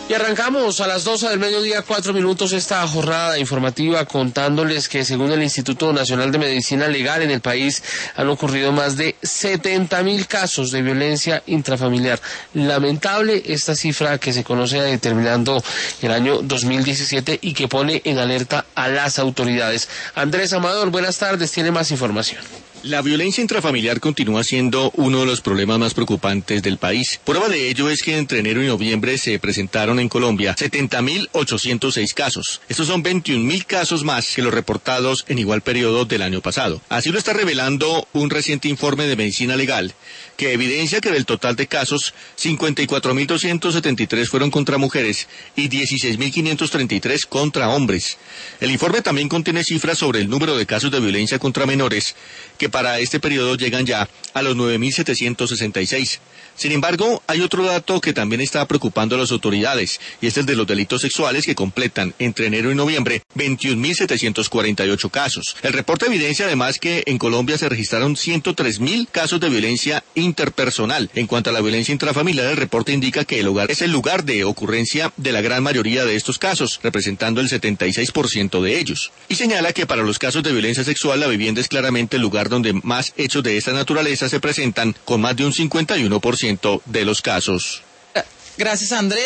Y arrancamos a las 12 del mediodía, 4 minutos, esta jornada informativa contándoles que según el Instituto Nacional de Medicina Legal en el país han ocurrido más de 70.000 casos de violencia intrafamiliar. Lamentable esta cifra que se conoce determinando el año 2017 y que pone en alerta a las autoridades. Andrés Amador, buenas tardes, tiene más información. La violencia intrafamiliar continúa siendo uno de los problemas más preocupantes del país. Prueba de ello es que entre enero y noviembre se presentaron en Colombia 70.806 casos. Estos son 21.000 casos más que los reportados en igual periodo del año pasado. Así lo está revelando un reciente informe de Medicina Legal, que evidencia que del total de casos, 54.273 fueron contra mujeres y 16.533 contra hombres. El informe también contiene cifras sobre el número de casos de violencia contra menores, que para este periodo llegan ya a los 9.766. Sin embargo, hay otro dato que también está preocupando a las autoridades, y es el de los delitos sexuales, que completan entre enero y noviembre 21.748 casos. El reporte evidencia además que en Colombia se registraron 103.000 casos de violencia interpersonal. En cuanto a la violencia intrafamiliar, el reporte indica que el hogar es el lugar de ocurrencia de la gran mayoría de estos casos, representando el 76% de ellos. Y señala que para los casos de violencia sexual, la vivienda es claramente el lugar donde más hechos de esta naturaleza se presentan, con más de un 51% de los casos. Gracias, Andrés.